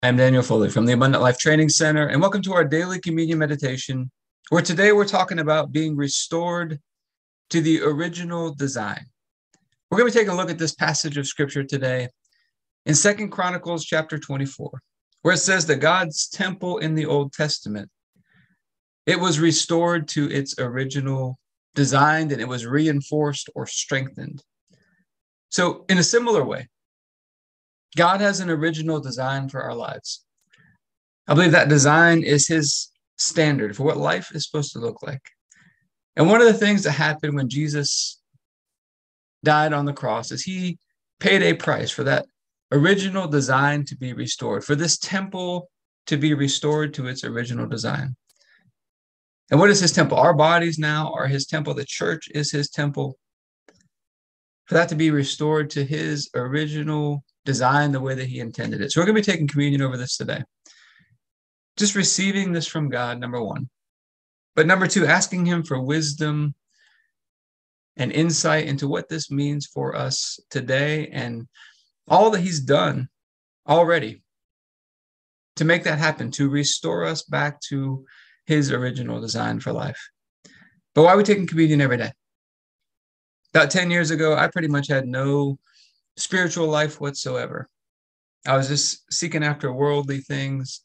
I'm Daniel Foley from the Abundant Life Training Center, and welcome to our daily communion meditation, where today we're talking about being restored to the original design. We're going to be taking a look at this passage of scripture today in 2 Chronicles chapter 24, where it says that God's temple in the Old Testament, it was restored to its original design, and it was reinforced or strengthened. So in a similar way, God has an original design for our lives. I believe that design is his standard for what life is supposed to look like. And one of the things that happened when Jesus died on the cross is he paid a price for that original design to be restored, for this temple to be restored to its original design. And what is his temple? Our bodies now are his temple. The church is his temple. For that to be restored to his original design the way that he intended it. So we're going to be taking communion over this today. Just receiving this from God, number one. But number two, asking him for wisdom and insight into what this means for us today and all that he's done already to make that happen, to restore us back to his original design for life. But why are we taking communion every day? About 10 years ago, I pretty much had no spiritual life whatsoever. I was just seeking after worldly things.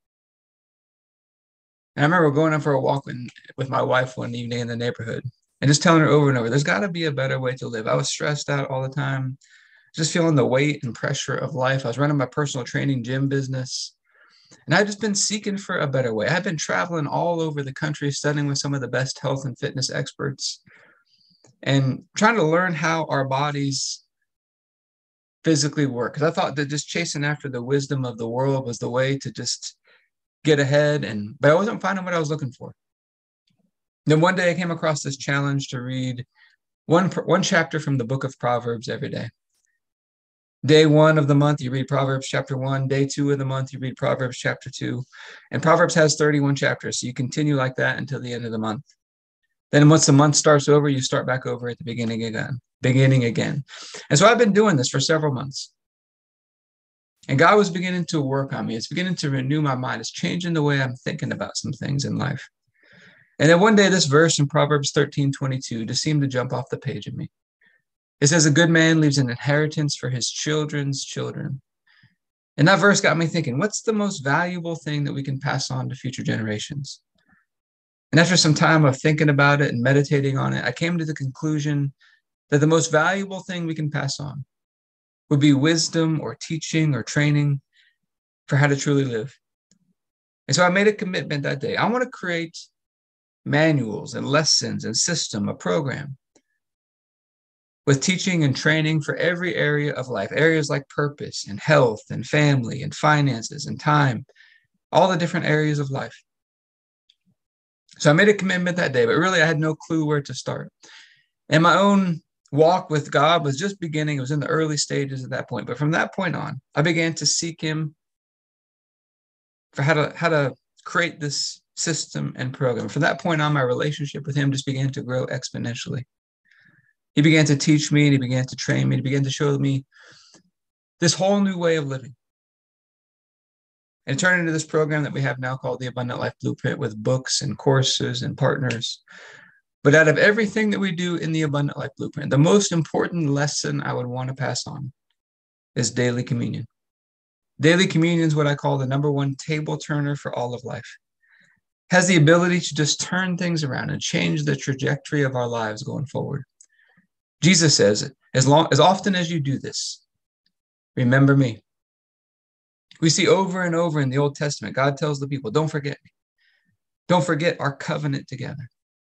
And I remember going out for a walk with my wife one evening in the neighborhood and just telling her over and over, there's got to be a better way to live. I was stressed out all the time, just feeling the weight and pressure of life. I was running my personal training gym business, and I'd just been seeking for a better way. I'd been traveling all over the country, studying with some of the best health and fitness experts, and trying to learn how our bodies physically work. Because I thought that just chasing after the wisdom of the world was the way to just get ahead, but I wasn't finding what I was looking for. Then one day I came across this challenge to read one chapter from the book of Proverbs every day. Day 1 of the month, you read Proverbs chapter 1. Day 2 of the month, you read Proverbs chapter 2. And Proverbs has 31 chapters, so you continue like that until the end of the month. Then once the month starts over, you start back over at the beginning again. And so I've been doing this for several months. And God was beginning to work on me. It's beginning to renew my mind. It's changing the way I'm thinking about some things in life. And then one day, this verse in Proverbs 13:22 just seemed to jump off the page at me. It says, a good man leaves an inheritance for his children's children. And that verse got me thinking, what's the most valuable thing that we can pass on to future generations? And after some time of thinking about it and meditating on it, I came to the conclusion that the most valuable thing we can pass on would be wisdom or teaching or training for how to truly live. And so I made a commitment that day. I want to create manuals and lessons and system, a program with teaching and training for every area of life, areas like purpose and health and family and finances and time, all the different areas of life. So I made a commitment that day, but really I had no clue where to start. And my own walk with God was just beginning. It was in the early stages at that point. But from that point on, I began to seek him for how to create this system and program. From that point on, my relationship with him just began to grow exponentially. He began to teach me and he began to train me. He began to show me this whole new way of living. And it turned into this program that we have now called the Abundant Life Blueprint with books and courses and partners. But out of everything that we do in the Abundant Life Blueprint, the most important lesson I would want to pass on is daily communion. Daily communion is what I call the number one table turner for all of life. It has the ability to just turn things around and change the trajectory of our lives going forward. Jesus says, as often as you do this, remember me. We see over and over in the Old Testament, God tells the people, don't forget me. Don't forget our covenant together.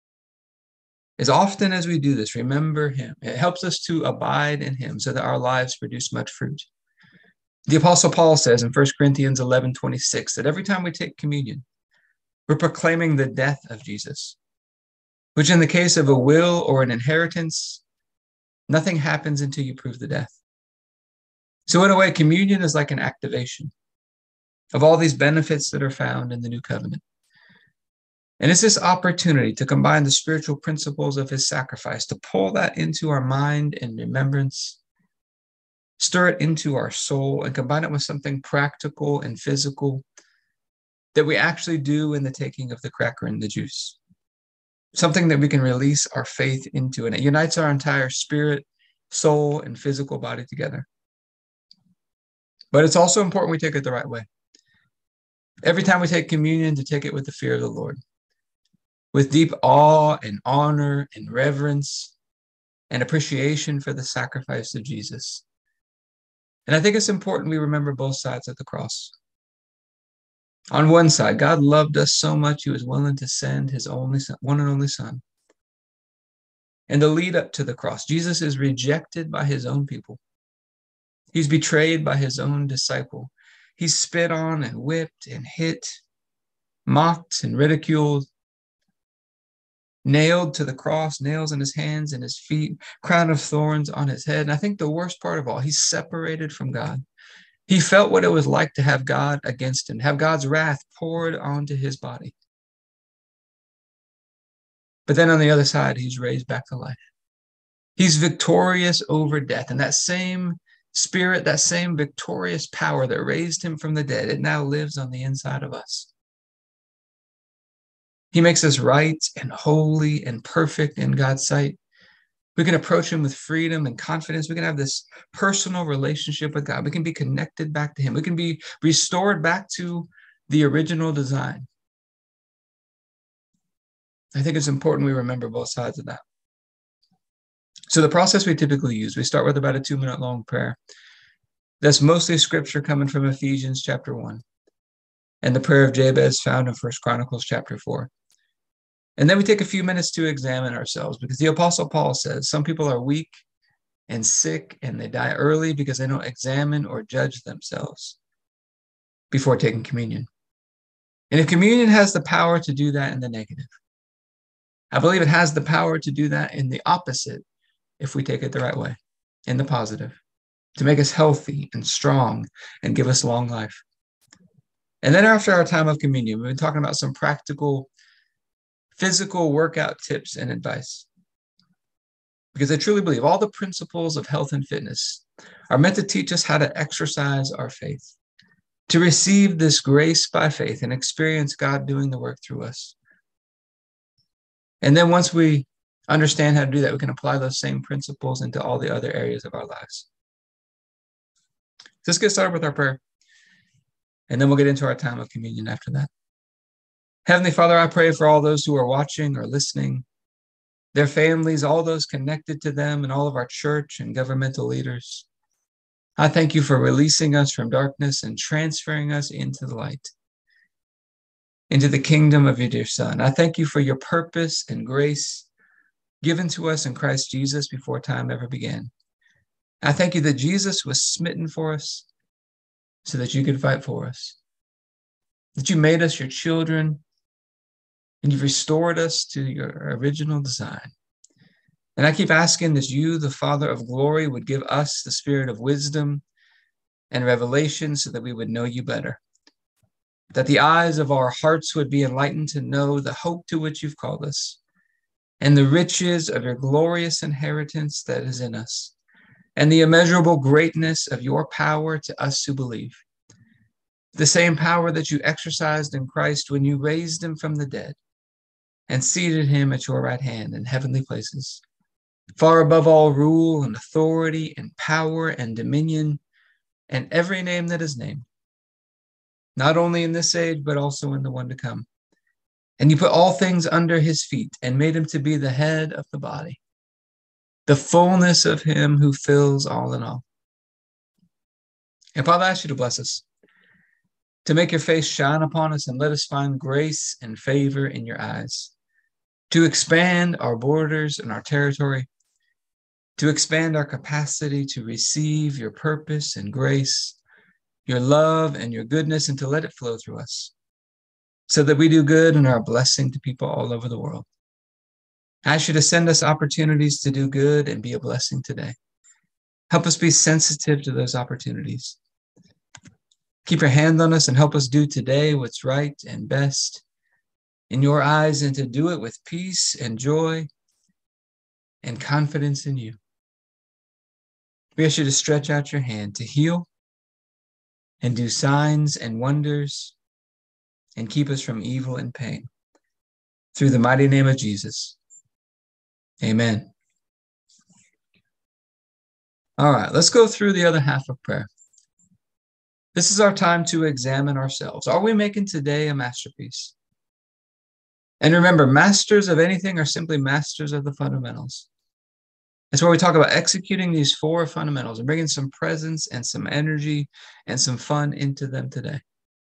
As often as we do this, remember him. It helps us to abide in him so that our lives produce much fruit. The Apostle Paul says in 1 Corinthians 11:26 that every time we take communion, we're proclaiming the death of Jesus, which in the case of a will or an inheritance, nothing happens until you prove the death. So in a way, communion is like an activation of all these benefits that are found in the new covenant. And it's this opportunity to combine the spiritual principles of his sacrifice, to pull that into our mind and remembrance, stir it into our soul, and combine it with something practical and physical that we actually do in the taking of the cracker and the juice. Something that we can release our faith into, and it unites our entire spirit, soul, and physical body together. But it's also important we take it the right way. Every time we take communion, to take it with the fear of the Lord, with deep awe and honor and reverence and appreciation for the sacrifice of Jesus. And I think it's important we remember both sides of the cross. On one side, God loved us so much, he was willing to send his only son, one and only son. In the lead up to the cross, Jesus is rejected by his own people. He's betrayed by his own disciple. He's spit on and whipped and hit, mocked and ridiculed, nailed to the cross, nails in his hands and his feet, crown of thorns on his head. And I think the worst part of all, he's separated from God. He felt what it was like to have God against him, have God's wrath poured onto his body. But then on the other side, he's raised back to life. He's victorious over death. And that same spirit, that same victorious power that raised him from the dead, it now lives on the inside of us. He makes us right and holy and perfect in God's sight. We can approach him with freedom and confidence. We can have this personal relationship with God. We can be connected back to him. We can be restored back to the original design. I think it's important we remember both sides of that. So the process we typically use, we start with about a 2-minute long prayer. That's mostly scripture coming from Ephesians chapter 1 and the prayer of Jabez found in 1 Chronicles chapter 4. And then we take a few minutes to examine ourselves, because the Apostle Paul says some people are weak and sick and they die early because they don't examine or judge themselves before taking communion. And if communion has the power to do that in the negative, I believe it has the power to do that in the opposite if we take it the right way, in the positive, to make us healthy and strong and give us long life. And then after our time of communion, we've been talking about some practical physical workout tips and advice. Because I truly believe all the principles of health and fitness are meant to teach us how to exercise our faith, to receive this grace by faith and experience God doing the work through us. And then once we understand how to do that, we can apply those same principles into all the other areas of our lives. Let's get started with our prayer, and then we'll get into our time of communion after that. Heavenly Father, I pray for all those who are watching or listening, their families, all those connected to them, and all of our church and governmental leaders. I thank you for releasing us from darkness and transferring us into the light, into the kingdom of your dear Son. I thank you for your purpose and grace given to us in Christ Jesus before time ever began. I thank you that Jesus was smitten for us so that you could fight for us, that you made us your children, and you've restored us to your original design. And I keep asking that you, the Father of glory, would give us the spirit of wisdom and revelation so that we would know you better, that the eyes of our hearts would be enlightened to know the hope to which you've called us and the riches of your glorious inheritance that is in us and the immeasurable greatness of your power to us who believe. The same power that you exercised in Christ when you raised him from the dead and seated him at your right hand in heavenly places, far above all rule and authority and power and dominion and every name that is named, not only in this age, but also in the one to come. And you put all things under his feet and made him to be the head of the body, the fullness of him who fills all in all. And Father, I ask you to bless us, to make your face shine upon us and let us find grace and favor in your eyes, to expand our borders and our territory, to expand our capacity to receive your purpose and grace, your love and your goodness, and to let it flow through us so that we do good and are a blessing to people all over the world. I ask you to send us opportunities to do good and be a blessing today. Help us be sensitive to those opportunities. Keep your hand on us and help us do today what's right and best in your eyes, and to do it with peace and joy and confidence in you. We ask you to stretch out your hand to heal and do signs and wonders and keep us from evil and pain. Through the mighty name of Jesus. Amen. All right, let's go through the other half of prayer. This is our time to examine ourselves. Are we making today a masterpiece? And remember, masters of anything are simply masters of the fundamentals. That's where we talk about executing these 4 fundamentals and bringing some presence and some energy and some fun into them today.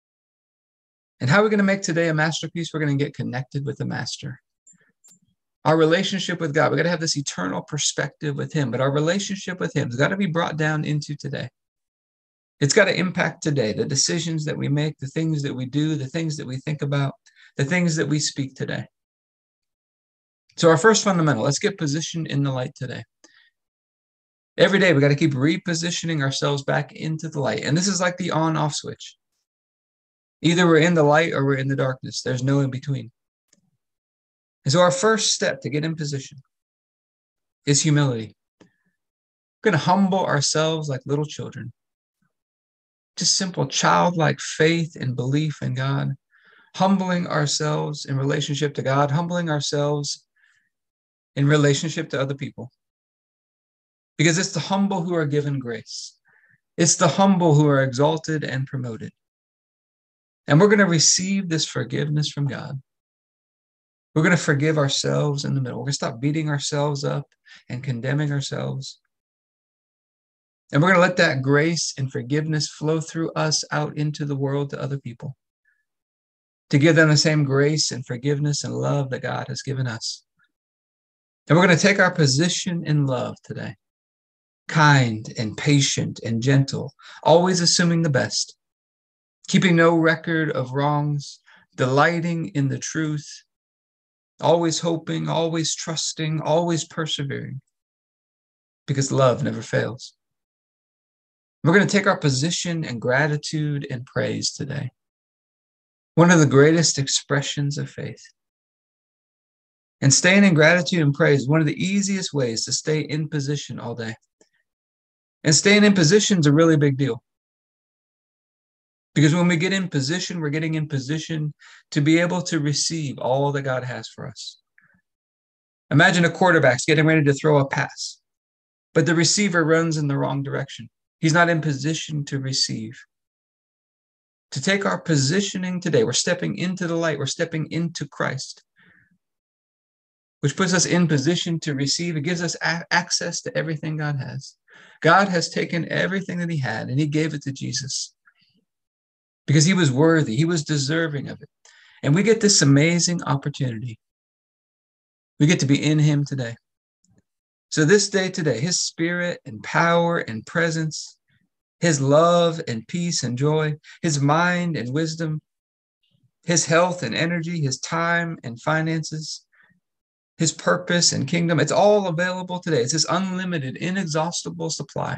And how are we going to make today a masterpiece? We're going to get connected with the master. Our relationship with God, we got to have this eternal perspective with him, but our relationship with him has got to be brought down into today. It's got to impact today, the decisions that we make, the things that we do, the things that we think about, the things that we speak today. So our first fundamental, let's get positioned in the light today. Every day, we got to keep repositioning ourselves back into the light. And this is like the on-off switch. Either we're in the light or we're in the darkness. There's no in between. And so our first step to get in position is humility. We're going to humble ourselves like little children. Just simple childlike faith and belief in God. Humbling ourselves in relationship to God. Humbling ourselves in relationship to other people. Because it's the humble who are given grace. It's the humble who are exalted and promoted. And we're going to receive this forgiveness from God. We're going to forgive ourselves in the middle. We're going to stop beating ourselves up and condemning ourselves. And we're going to let that grace and forgiveness flow through us out into the world to other people. To give them the same grace and forgiveness and love that God has given us. And we're going to take our position in love today. Kind and patient and gentle, always assuming the best. Keeping no record of wrongs, delighting in the truth, always hoping, always trusting, always persevering, because love never fails. We're going to take our position in gratitude and praise today. One of the greatest expressions of faith. And staying in gratitude and praise is one of the easiest ways to stay in position all day. And staying in position is a really big deal. Because when we get in position, we're getting in position to be able to receive all that God has for us. Imagine a quarterback's getting ready to throw a pass, but the receiver runs in the wrong direction. He's not in position to receive. To take our positioning today, we're stepping into the light, we're stepping into Christ, which puts us in position to receive. It gives us access to everything God has. God has taken everything that he had and he gave it to Jesus. Because he was worthy, he was deserving of it. And we get this amazing opportunity. We get to be in him today. So this day today, his spirit and power and presence, his love and peace and joy, his mind and wisdom, his health and energy, his time and finances, his purpose and kingdom, it's all available today. It's this unlimited, inexhaustible supply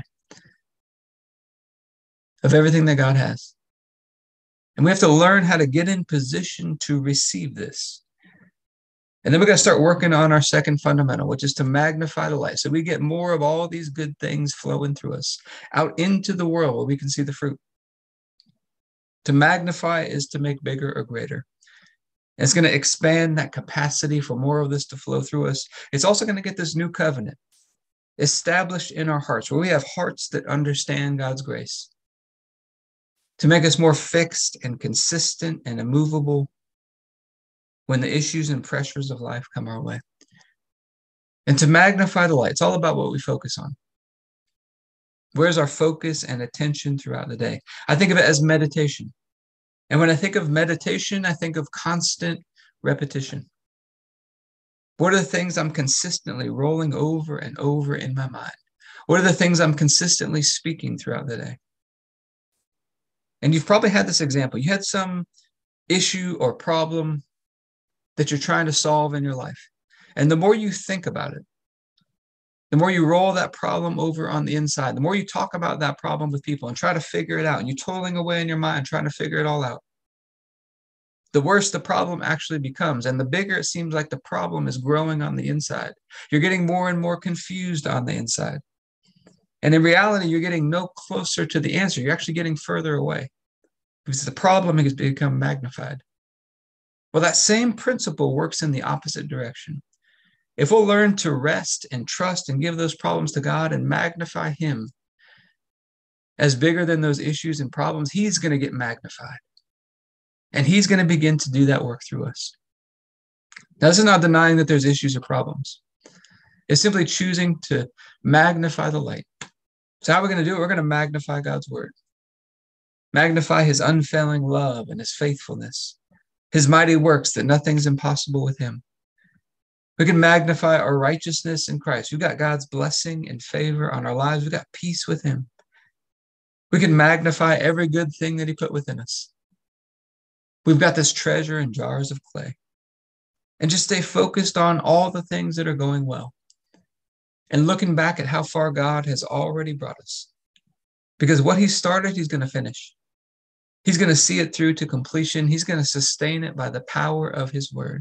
of everything that God has. And we have to learn how to get in position to receive this. And then we're going to start working on our second fundamental, which is to magnify the light. So we get more of all these good things flowing through us out into the world where we can see the fruit. To magnify is to make bigger or greater. And it's going to expand that capacity for more of this to flow through us. It's also going to get this new covenant established in our hearts, where we have hearts that understand God's grace. To make us more fixed and consistent and immovable when the issues and pressures of life come our way. And to magnify the light, it's all about what we focus on. Where's our focus and attention throughout the day? I think of it as meditation. And when I think of meditation, I think of constant repetition. What are the things I'm consistently rolling over and over in my mind? What are the things I'm consistently speaking throughout the day? And you've probably had this example. You had some issue or problem that you're trying to solve in your life. And the more you think about it, the more you roll that problem over on the inside, the more you talk about that problem with people and try to figure it out, and you're toiling away in your mind trying to figure it all out, the worse the problem actually becomes. And the bigger it seems like the problem is growing on the inside. You're getting more and more confused on the inside. And in reality, you're getting no closer to the answer. You're actually getting further away because the problem has become magnified. Well, that same principle works in the opposite direction. If we'll learn to rest and trust and give those problems to God and magnify Him as bigger than those issues and problems, He's going to get magnified. And He's going to begin to do that work through us. Now, this is not denying that there's issues or problems. It's simply choosing to magnify the light. So how are we going to do it? We're going to magnify God's word. Magnify His unfailing love and His faithfulness, His mighty works, that nothing's impossible with Him. We can magnify our righteousness in Christ. We've got God's blessing and favor on our lives. We've got peace with Him. We can magnify every good thing that He put within us. We've got this treasure in jars of clay. And just stay focused on all the things that are going well. And looking back at how far God has already brought us. Because what He started, He's going to finish. He's going to see it through to completion. He's going to sustain it by the power of His word.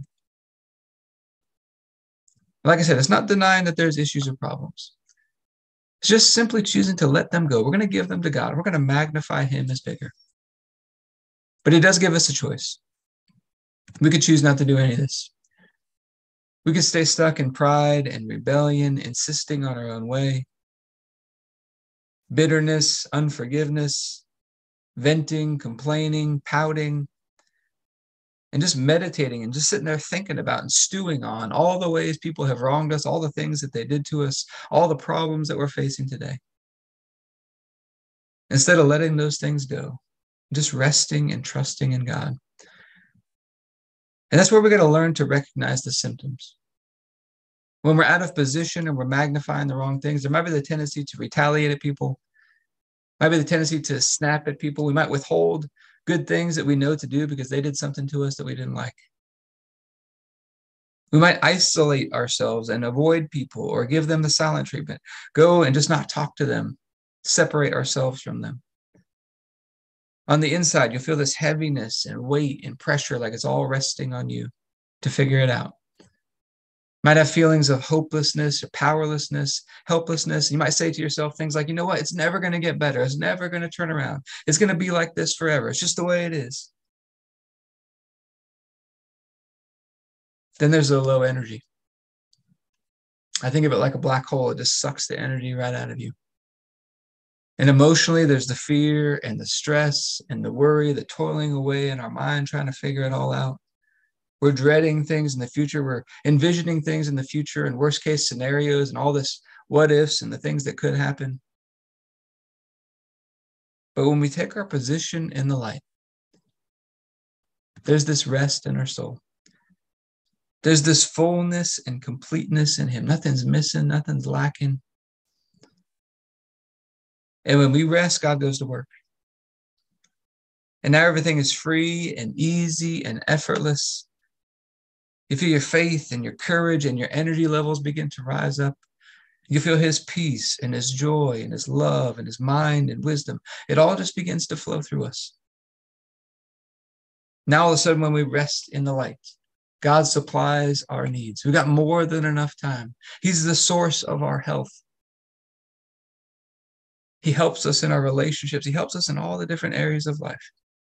Like I said, it's not denying that there's issues or problems. It's just simply choosing to let them go. We're going to give them to God. We're going to magnify Him as bigger. But He does give us a choice. We could choose not to do any of this. We could stay stuck in pride and rebellion, insisting on our own way. Bitterness, unforgiveness, venting, complaining, pouting, and just meditating and just sitting there thinking about and stewing on all the ways people have wronged us, all the things that they did to us, all the problems that we're facing today. Instead of letting those things go, just resting and trusting in God. And that's where we're going to learn to recognize the symptoms. When we're out of position and we're magnifying the wrong things, there might be the tendency to retaliate at people, might be the tendency to snap at people. We might withhold good things that we know to do because they did something to us that we didn't like. We might isolate ourselves and avoid people or give them the silent treatment. Go and just not talk to them, separate ourselves from them. On the inside, you'll feel this heaviness and weight and pressure like it's all resting on you to figure it out. Might have feelings of hopelessness or powerlessness, helplessness. You might say to yourself things like, you know what? It's never going to get better. It's never going to turn around. It's going to be like this forever. It's just the way it is. Then there's the low energy. I think of it like a black hole. It just sucks the energy right out of you. And emotionally, there's the fear and the stress and the worry, the toiling away in our mind, trying to figure it all out. We're dreading things in the future. We're envisioning things in the future and worst case scenarios and all this what ifs and the things that could happen. But when we take our position in the light, there's this rest in our soul. There's this fullness and completeness in Him. Nothing's missing, nothing's lacking. And when we rest, God goes to work. And now everything is free and easy and effortless. You feel your faith and your courage and your energy levels begin to rise up. You feel His peace and His joy and His love and His mind and wisdom. It all just begins to flow through us. Now all of a sudden, when we rest in the light, God supplies our needs. We've got more than enough time. He's the source of our health. He helps us in our relationships. He helps us in all the different areas of life.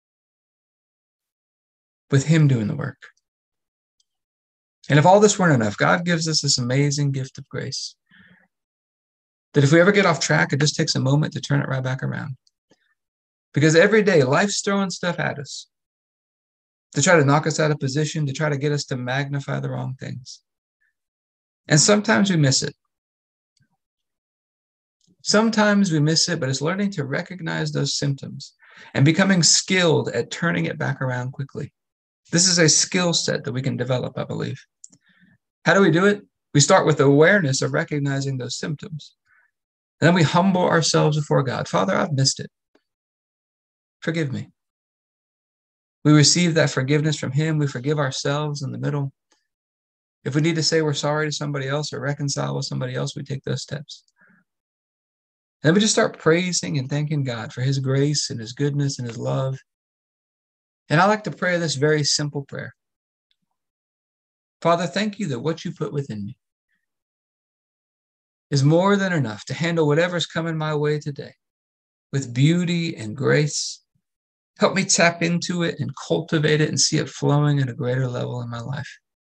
With Him doing the work. And if all this weren't enough, God gives us this amazing gift of grace. That if we ever get off track, it just takes a moment to turn it right back around. Because every day, life's throwing stuff at us to try to knock us out of position, to try to get us to magnify the wrong things. And sometimes we miss it. Sometimes we miss it, but it's learning to recognize those symptoms and becoming skilled at turning it back around quickly. This is a skill set that we can develop, I believe. How do we do it? We start with awareness of recognizing those symptoms. And then we humble ourselves before God. Father, I've missed it. Forgive me. We receive that forgiveness from Him. We forgive ourselves in the middle. If we need to say we're sorry to somebody else or reconcile with somebody else, we take those steps. And then we just start praising and thanking God for His grace and His goodness and His love. And I like to pray this very simple prayer. Father, thank you that what you put within me is more than enough to handle whatever's coming my way today with beauty and grace. Help me tap into it and cultivate it and see it flowing at a greater level in my life.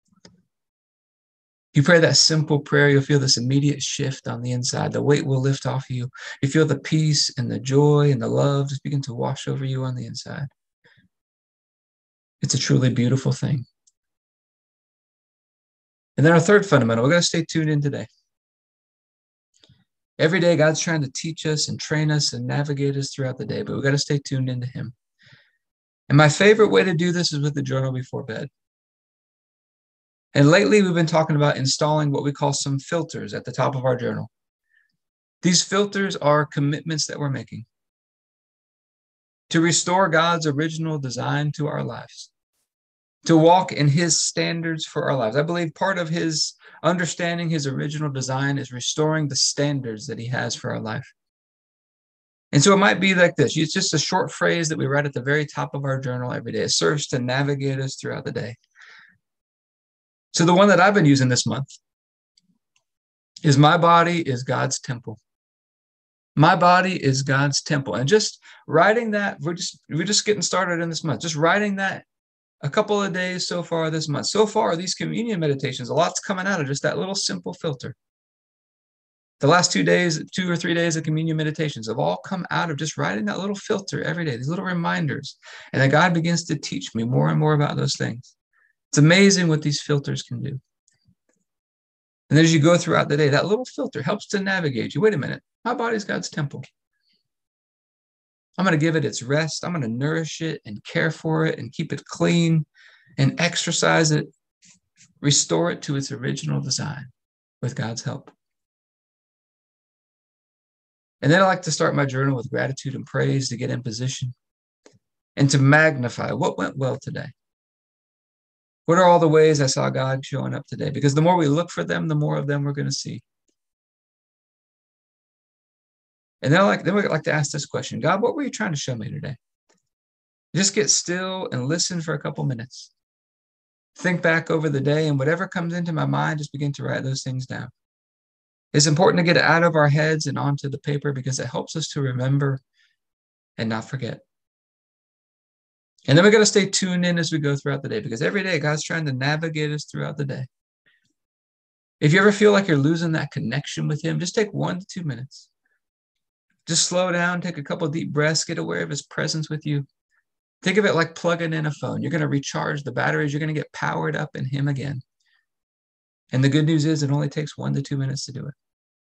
You pray that simple prayer, you'll feel this immediate shift on the inside. The weight will lift off you. You feel the peace and the joy and the love just begin to wash over you on the inside. It's a truly beautiful thing. And then our third fundamental, we're going to stay tuned in today. Every day, God's trying to teach us and train us and navigate us throughout the day, but we've got to stay tuned into Him. And my favorite way to do this is with the journal before bed. And lately, we've been talking about installing what we call some filters at the top of our journal. These filters are commitments that we're making to restore God's original design to our lives, to walk in His standards for our lives. I believe part of His understanding His original design is restoring the standards that He has for our life. And so it might be like this. It's just a short phrase that we write at the very top of our journal every day. It serves to navigate us throughout the day. So the one that I've been using this month is my body is God's temple. My body is God's temple. And just writing that, we're just getting started in this month. Just writing that a couple of days so far this month. So far, these communion meditations, a lot's coming out of just that little simple filter. The last 2 or 3 days of communion meditations have all come out of just writing that little filter every day, these little reminders. And then God begins to teach me more and more about those things. It's amazing what these filters can do. And then as you go throughout the day, that little filter helps to navigate you. Wait a minute, my body's God's temple. I'm going to give it its rest. I'm going to nourish it and care for it and keep it clean and exercise it, restore it to its original design with God's help. And then I like to start my journal with gratitude and praise to get in position and to magnify what went well today. What are all the ways I saw God showing up today? Because the more we look for them, the more of them we're going to see. And then we like to ask this question: God, what were you trying to show me today? Just get still and listen for a couple minutes. Think back over the day, and whatever comes into my mind, just begin to write those things down. It's important to get it out of our heads and onto the paper because it helps us to remember and not forget. And then we're going to stay tuned in as we go throughout the day, because every day God's trying to navigate us throughout the day. If you ever feel like you're losing that connection with Him, just take 1 to 2 minutes. Just slow down, take a couple of deep breaths, get aware of His presence with you. Think of it like plugging in a phone. You're going to recharge the batteries. You're going to get powered up in Him again. And the good news is it only takes 1 to 2 minutes to do it.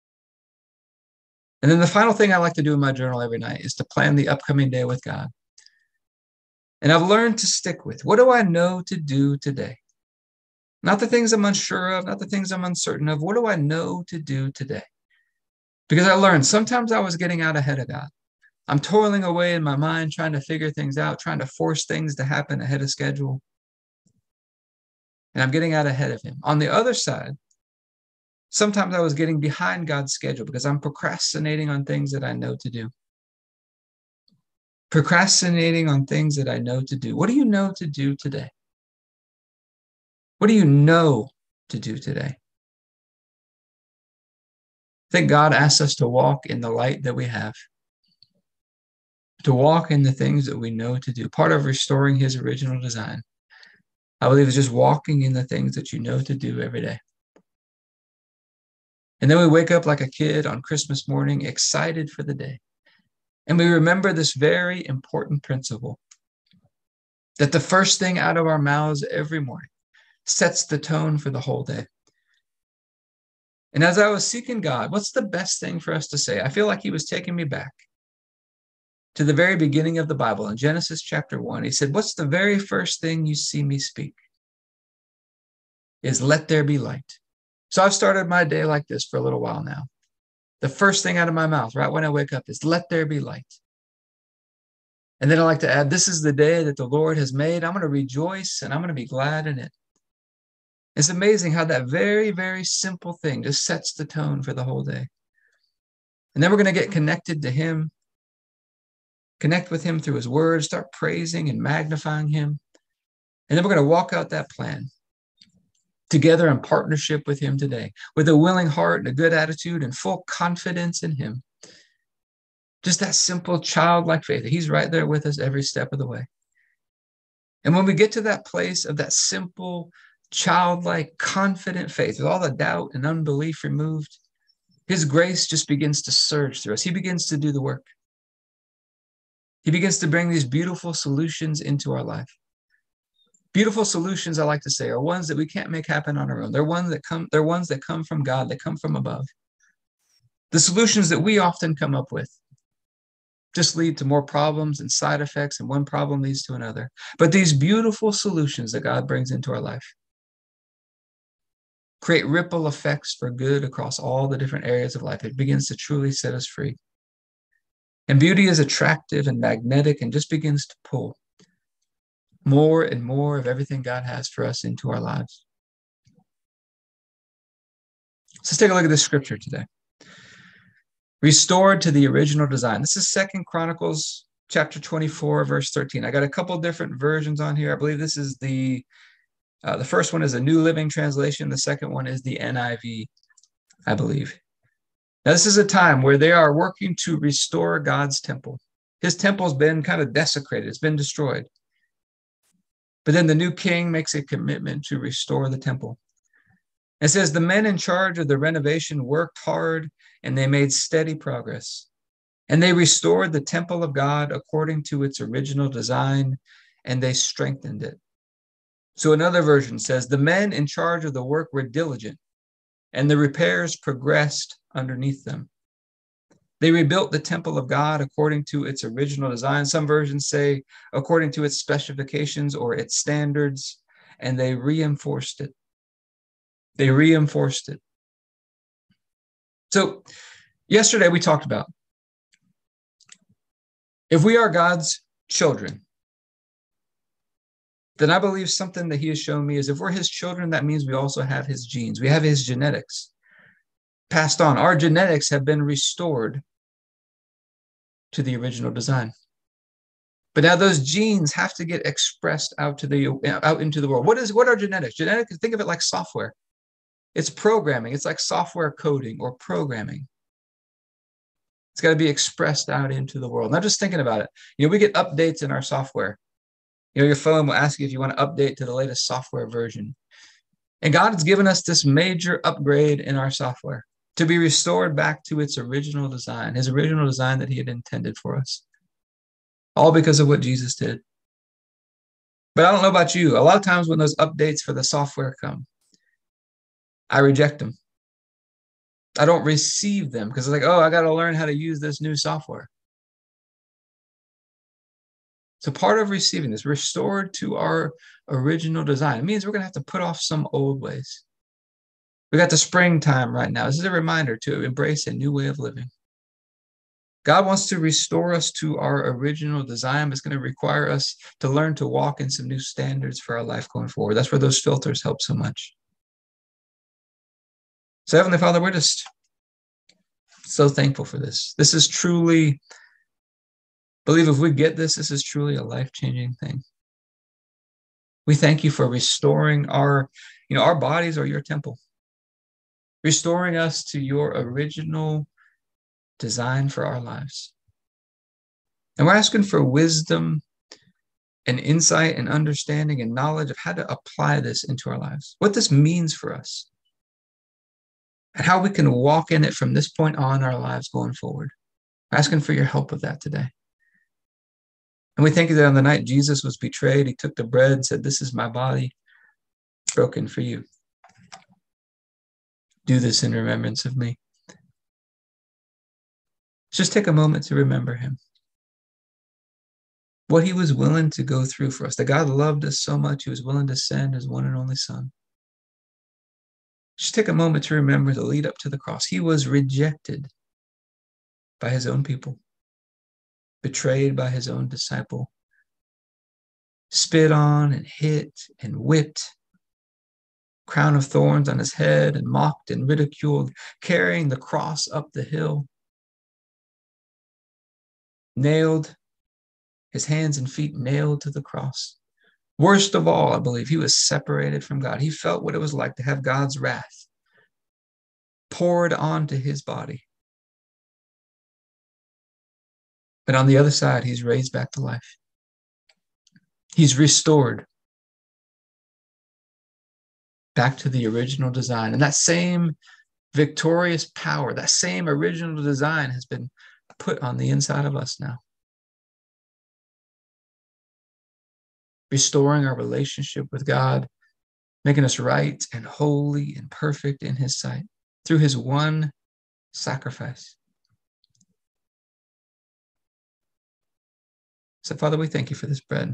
And then the final thing I like to do in my journal every night is to plan the upcoming day with God. And I've learned to stick with, what do I know to do today? Not the things I'm unsure of, not the things I'm uncertain of. What do I know to do today? Because I learned sometimes I was getting out ahead of God. I'm toiling away in my mind, trying to figure things out, trying to force things to happen ahead of schedule. And I'm getting out ahead of Him. On the other side, sometimes I was getting behind God's schedule because I'm procrastinating on things that I know to do. Procrastinating on things that I know to do. What do you know to do today? What do you know to do today? I think God asks us to walk in the light that we have, to walk in the things that we know to do. Part of restoring His original design, I believe, is just walking in the things that you know to do every day. And then we wake up like a kid on Christmas morning, excited for the day. And we remember this very important principle, that the first thing out of our mouths every morning sets the tone for the whole day. And as I was seeking God, what's the best thing for us to say? I feel like He was taking me back to the very beginning of the Bible. In Genesis chapter 1, He said, what's the very first thing you see me speak? Is let there be light. So I've started my day like this for a little while now. The first thing out of my mouth right when I wake up is let there be light. And then I like to add, this is the day that the Lord has made. I'm going to rejoice and I'm going to be glad in it. It's amazing how that very, very simple thing just sets the tone for the whole day. And then we're going to get connected to Him, connect with Him through His word, start praising and magnifying Him. And then we're going to walk out that plan. together in partnership with him today, with a willing heart and a good attitude and full confidence in him. Just that simple childlike faith. He's right there with us every step of the way. And when we get to that place of that simple, childlike, confident faith, with all the doubt and unbelief removed, his grace just begins to surge through us. He begins to do the work. He begins to bring these beautiful solutions into our life. Beautiful solutions, I like to say, are ones that we can't make happen on our own. They're ones that come from God, that come from above. The solutions that we often come up with just lead to more problems and side effects, and one problem leads to another. But these beautiful solutions that God brings into our life create ripple effects for good across all the different areas of life. It begins to truly set us free. And beauty is attractive and magnetic and just begins to pull more and more of everything God has for us into our lives. So let's take a look at this scripture today. Restored to the original design. This is 2 Chronicles chapter 24, verse 13. I got a couple different versions on here. I believe this is the first one is a New Living Translation. The second one is the NIV, I believe. Now, this is a time where they are working to restore God's temple. His temple's been kind of desecrated. It's been destroyed. But then the new king makes a commitment to restore the temple. It says, the men in charge of the renovation worked hard and they made steady progress. And they restored the temple of God according to its original design, and they strengthened it. So another version says, the men in charge of the work were diligent, and the repairs progressed underneath them. They rebuilt the temple of God according to its original design. Some versions say according to its specifications or its standards, and they reinforced it. They reinforced it. So yesterday we talked about if we are God's children, then I believe something that he has shown me is if we're his children, that means we also have his genes. We have his genetics passed on. Our genetics have been restored to the original design. But now those genes have to get expressed out into the world. What are genetics? Genetics, think of it like software. It's programming. It's like software coding or programming. It's got to be expressed out into the world. Not just thinking about it. We get updates in our software. Your phone will ask you if you want to update to the latest software version. And God has given us this major upgrade in our software to be restored back to its original design, his original design that he had intended for us. All because of what Jesus did. But I don't know about you. A lot of times when those updates for the software come, I reject them. I don't receive them because it's like, oh, I got to learn how to use this new software. So part of receiving this, restored to our original design, it means we're going to have to put off some old ways. We got the springtime right now. This is a reminder to embrace a new way of living. God wants to restore us to our original design. It's going to require us to learn to walk in some new standards for our life going forward. That's where those filters help so much. So Heavenly Father, we're just so thankful for this. This is truly, I believe if we get this, this is truly a life-changing thing. We thank you for restoring our bodies are your temple. Restoring us to your original design for our lives. And we're asking for wisdom and insight and understanding and knowledge of how to apply this into our lives, what this means for us, and how we can walk in it from this point on in our lives going forward. We're asking for your help with that today. And we thank you that on the night Jesus was betrayed, he took the bread and said, this is my body broken for you. Do this in remembrance of me. Just take a moment to remember him. What he was willing to go through for us. That God loved us so much, he was willing to send his one and only son. Just take a moment to remember the lead up to the cross. He was rejected by his own people, betrayed by his own disciple, spit on and hit and whipped, crown of thorns on his head and mocked and ridiculed, carrying the cross up the hill, nailed, his hands and feet nailed to the cross, Worst of all, I believe he was separated from God. He felt what it was like to have God's wrath poured onto his body. But on the other side, he's raised back to life. He's restored back to the original design. And that same victorious power, that same original design has been put on the inside of us now. Restoring our relationship with God, making us right and holy and perfect in his sight through his one sacrifice. So, Father, we thank you for this bread.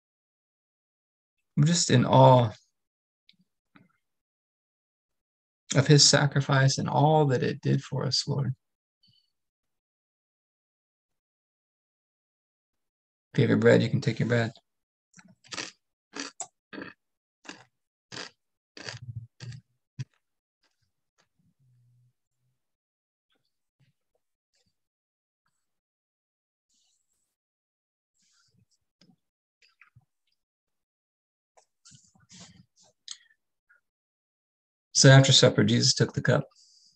I'm just in awe of his sacrifice and all that it did for us, Lord. If you have your bread, you can take your bread. So after supper, Jesus took the cup.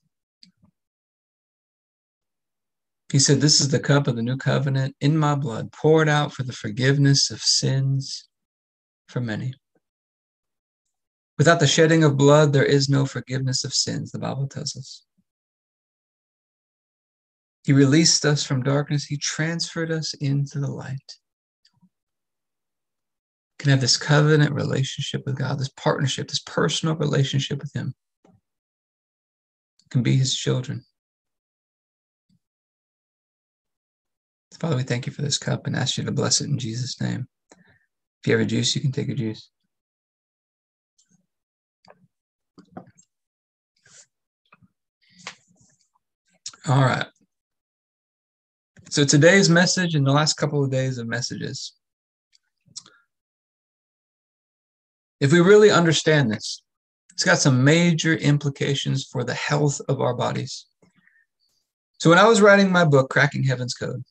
He said, "This is the cup of the new covenant in my blood, poured out for the forgiveness of sins for many. Without the shedding of blood, there is no forgiveness of sins," the Bible tells us. He released us from darkness. He transferred us into the light. Can have this covenant relationship with God, this partnership, this personal relationship with him. Can be his children. Father, we thank you for this cup and ask you to bless it in Jesus' name. If you have a juice, you can take a juice. All right. So today's message and the last couple of days of messages, if we really understand this, it's got some major implications for the health of our bodies. So when I was writing my book, Cracking Heaven's Code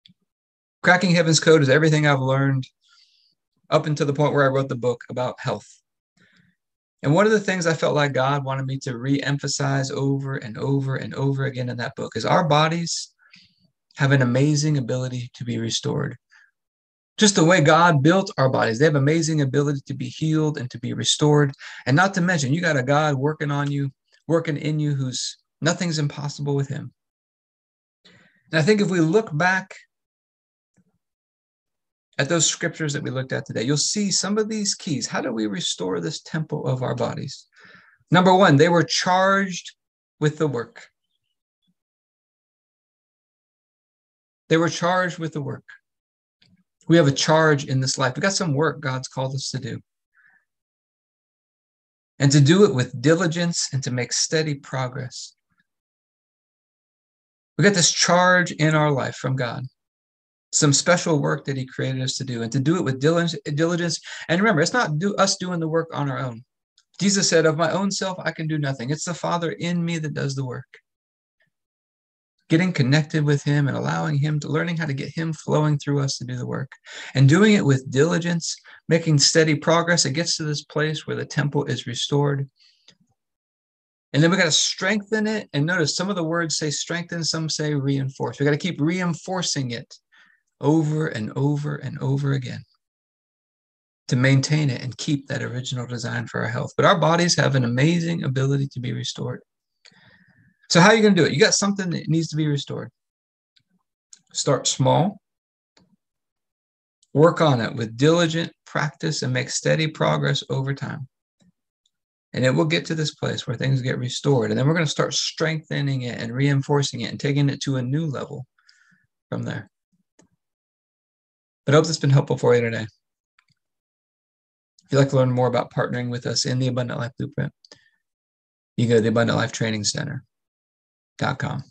is everything I've learned up until the point where I wrote the book about health. And one of the things I felt like God wanted me to re-emphasize over and over and over again in that book is our bodies have an amazing ability to be restored. Just the way God built our bodies, they have amazing ability to be healed and to be restored. And not to mention, you got a God working on you, working in you, who's nothing's impossible with him. And I think if we look back at those scriptures that we looked at today, you'll see some of these keys. How do we restore this temple of our bodies? Number one, they were charged with the work. They were charged with the work. We have a charge in this life. We got some work God's called us to do. And to do it with diligence and to make steady progress. We got this charge in our life from God. Some special work that he created us to do, and to do it with diligence. And remember, it's not us doing the work on our own. Jesus said, "Of my own self, I can do nothing. It's the Father in me that does the work." Getting connected with him and allowing him to, learning how to get him flowing through us to do the work and doing it with diligence, making steady progress. It gets to this place where the temple is restored. And then we got to strengthen it. And notice some of the words say strengthen, some say reinforce. We got to keep reinforcing it over and over and over again to maintain it and keep that original design for our health. But our bodies have an amazing ability to be restored. So how are you going to do it? You got something that needs to be restored. Start small. Work on it with diligent practice and make steady progress over time. And it will get to this place where things get restored. And then we're going to start strengthening it and reinforcing it and taking it to a new level from there. But I hope this has been helpful for you today. If you'd like to learn more about partnering with us in the Abundant Life Blueprint, you go to the AbundantLifeTrainingCenter.com.